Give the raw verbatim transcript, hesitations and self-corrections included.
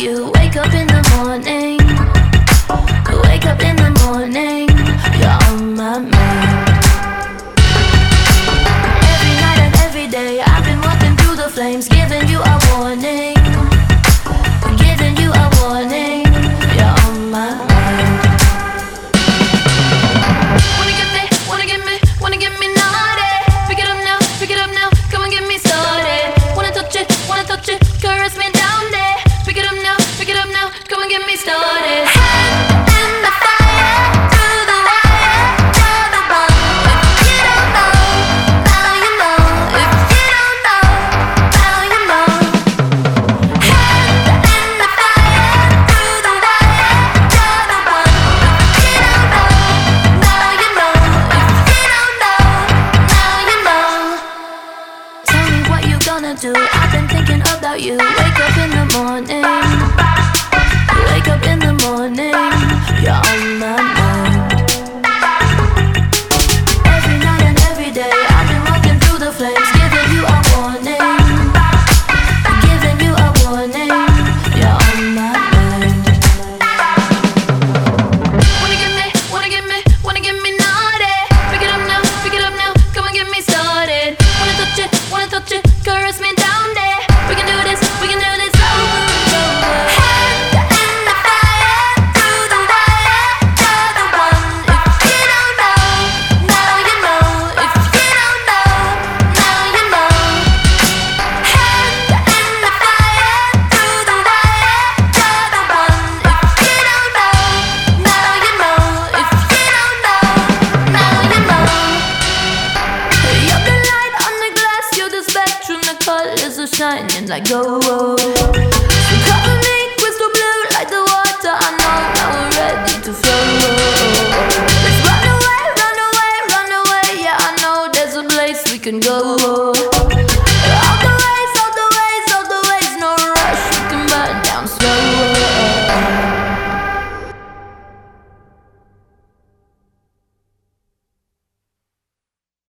you. Wake up in the morning, wake up in the morning, you're on my mind. Every night and every day I've been walking through the flames, giving you a warning, giving you a warning, you're on my mind. Wanna get me, wanna get me, wanna get me naughty. Pick it up now, pick it up now, come and get me started. Wanna touch it, wanna touch it, caress me down there. Pick it up now, pick it up now, come and get me started. Do. I've been thinking about you. Wake up in the morning, wake up in the morning, you're on my mind. Every night and every day I've been walking through the flames, giving you a warning, giving you a warning, you're on my mind. Wanna get me, wanna get me, wanna get me naughty. Pick it up now, pick it up now, come and get me started. Wanna touch it, wanna touch it, caress me down there. We can do this, we can do this over and over. Hand in the fire, through the wire, you're the one. If you don't know, now you know. If you don't know, now you know. Hand in the fire, through the wire, you're the one. If you don't know, now you know. If you don't know, now you know. You're the light on the glass, you're the spectrum, the colors are shining like gold. You cover me crystal blue like the water. I know now we're ready to flow. Let's run away, run away, run away. Yeah, I know there's a place we can go.